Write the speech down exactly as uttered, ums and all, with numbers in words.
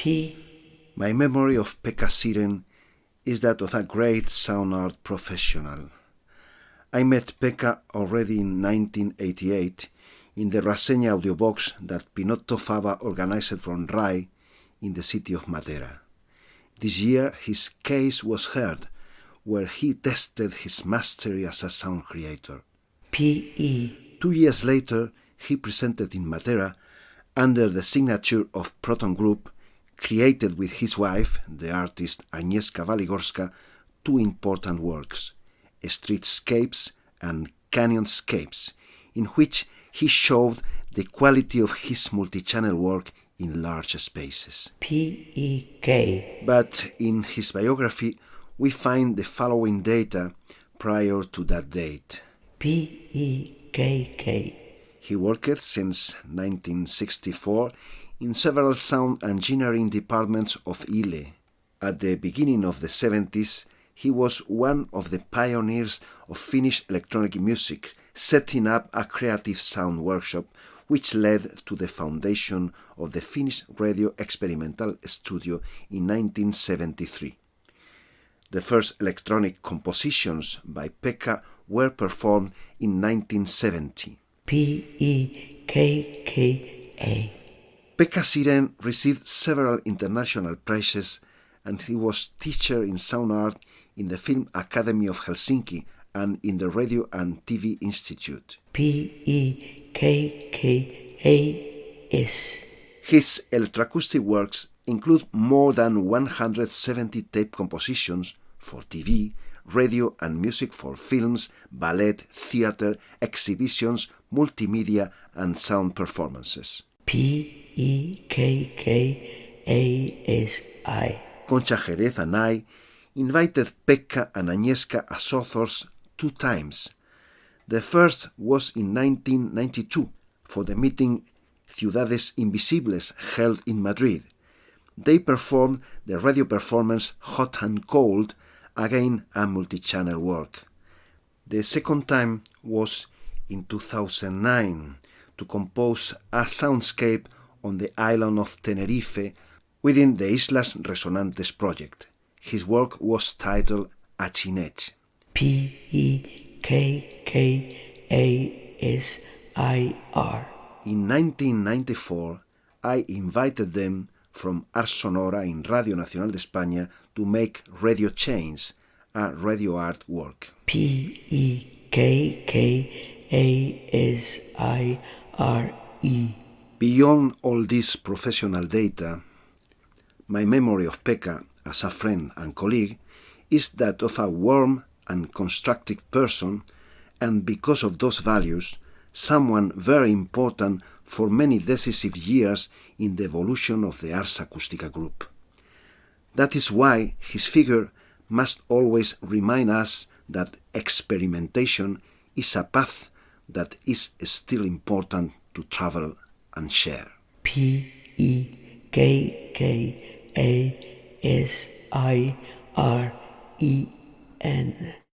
P. My memory of Pekka Siren is that of a great sound art professional. I met Pekka already in nineteen eighty-eight in the Raseña audiobox that Pinotto Fava organized from Rai in the city of Matera. This year his case was heard, where he tested his mastery as a sound creator. P E. Two years later, he presented in Matera, under the signature of Proton Group, created with his wife, the artist Agnieszka Waligorska, two important works, Streetscapes and Canyonscapes, in which he showed the quality of his multi-channel work in large spaces. P E K. But in his biography, we find the following data prior to that date. P E K K. He worked since nineteen sixty-four in several sound engineering departments of I L E. At the beginning of the seventies, he was one of the pioneers of Finnish electronic music, setting up a creative sound workshop which led to the foundation of the Finnish Radio Experimental Studio in nineteen seventy-three. The first electronic compositions by Pekka were performed in nineteen seventy. P E K K A. Pekka Siren received several international prizes, and he was teacher in sound art in the Film Academy of Helsinki and in the Radio and T V Institute. P E K K A S. His electroacoustic works include more than one hundred seventy tape compositions for T V, radio and music for films, ballet, theater, exhibitions, multimedia and sound performances. P E K K A S I. Concha Jerez and I invited Pekka and Agnieszka as authors two times. The first was in nineteen ninety-two for the meeting Ciudades Invisibles held in Madrid. They performed the radio performance Hot and Cold, again a multi-channel work. The second time was in two thousand nine to compose a soundscape on the island of Tenerife within the Islas Resonantes project. His work was titled Achinech. P E K K A S I R. In nineteen ninety-four, I invited them from Ars Sonora in Radio Nacional de España to make Radio Chains, a radio art work. P E K K A S I R E. Beyond all this professional data, my memory of Pekka as a friend and colleague is that of a warm and constructive person, and because of those values, someone very important for many decisive years in the evolution of the Ars Acustica group. That is why his figure must always remind us that experimentation is a path that is still important to travel and share. P E K K A S I R E N.